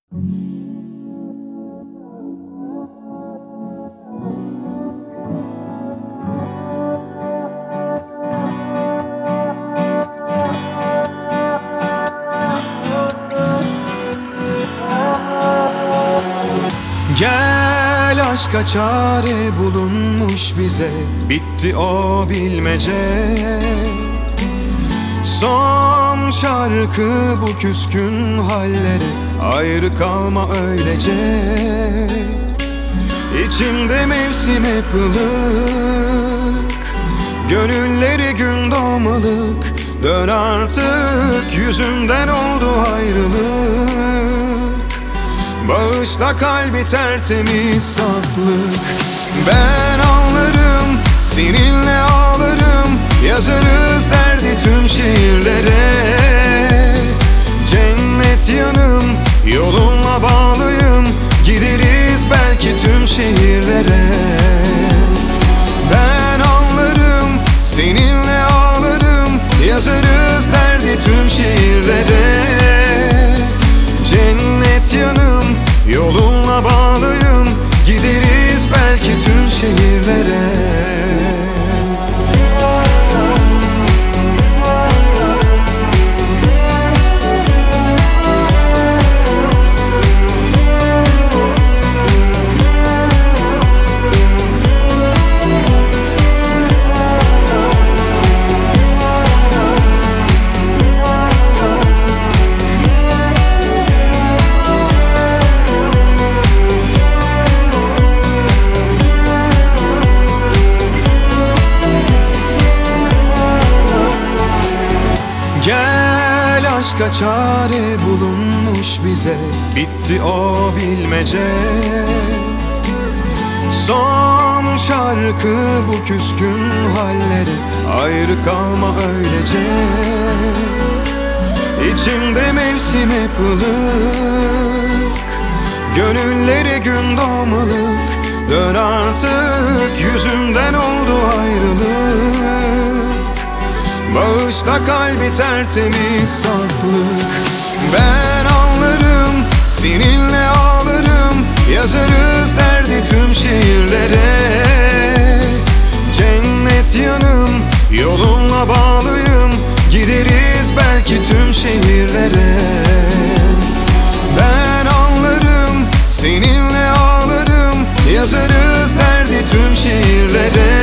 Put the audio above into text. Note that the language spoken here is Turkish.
Gel, aşka çare bulunmuş bize, bitti o bilmece. Son şarkı bu küskün halleri, ayrı kalma öylece. İçimde mevsim hep ılık, gönülleri gün doğmalık. Dön artık, yüzümden oldu ayrılık. Bağışla kalbi tertemiz saflık. Ben ağlarım, seninle ağlarım. Yazarız derdi tüm şiirlere. Cennet yanım, yolunla bağlıyım. Gideriz belki tüm şehirlere. Ben ağlarım, seninle ağlarım. Yazarız derdi tüm şiirlere. Cennet yanım, yolunla bağlıyım. Gideriz belki tüm şehirlere. Gel, aşka çare bulunmuş bize, bitti o bilmece. Son şarkı bu küskün halleri, ayrı kalma öylece. İçimde mevsim hep ılık, gönülleri gün doğmalık. Dön artık, yüzümden oldu ayrılık. Bağışla kalbi tertemiz saflık. Ben ağlarım, seninle ağlarım. Yazarız derdi tüm şiirlere. Cennet yanım, yolunla bağlıyım. Gideriz belki tüm şehirlere. Ben ağlarım, seninle ağlarım. Yazarız derdi tüm şiirlere.